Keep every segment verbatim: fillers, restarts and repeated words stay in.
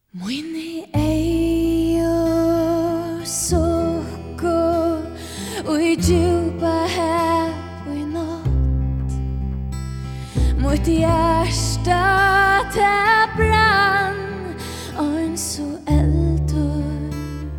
Mine øyne sukker og i djupa hav og i natt. Mot hjärsta til brann og en så eldur.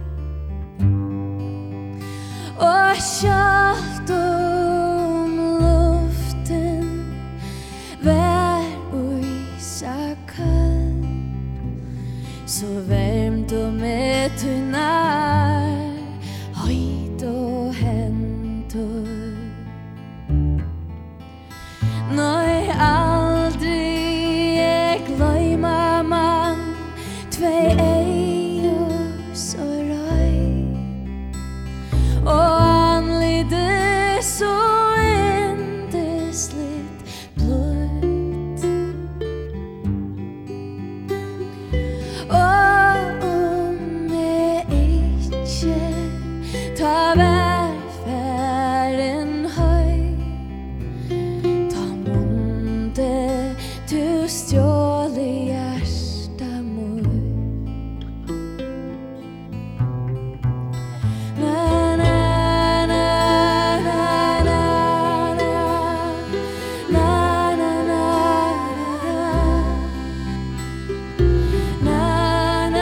Og kjalt om luften vær og isa kall, så varmt og med tunnar høyt og hentur. Når aldri jeg gløyma man tvei eier så røy, og anlite så endesligt bløtt. Og om jeg ikke tar velferden høy, ta munde du stjål i hjärsta mor. Na na na na na na na na na na na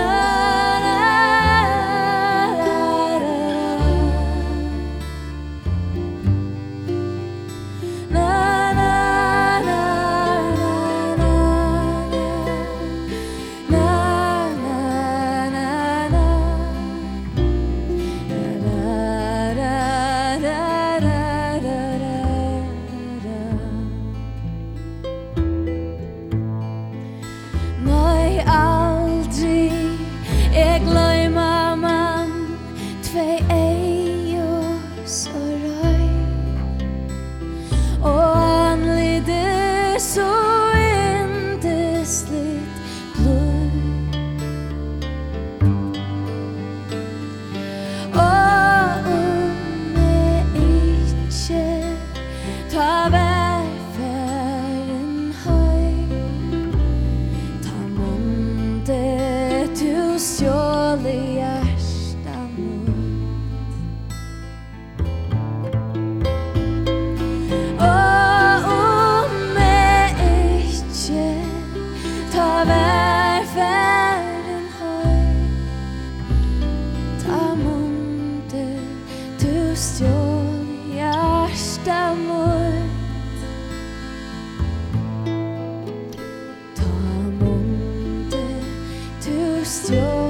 Nei, aldri jeg gløyma man tvei eier så røy, og anlite så endesligt bløtt. Og om jeg ikke tar velferden høy, ta munde du stjål i hjärsta mot. Og om jeg ikke tar velferden høy, ta munde du stjål i hjärsta mot. Ta munde du stjål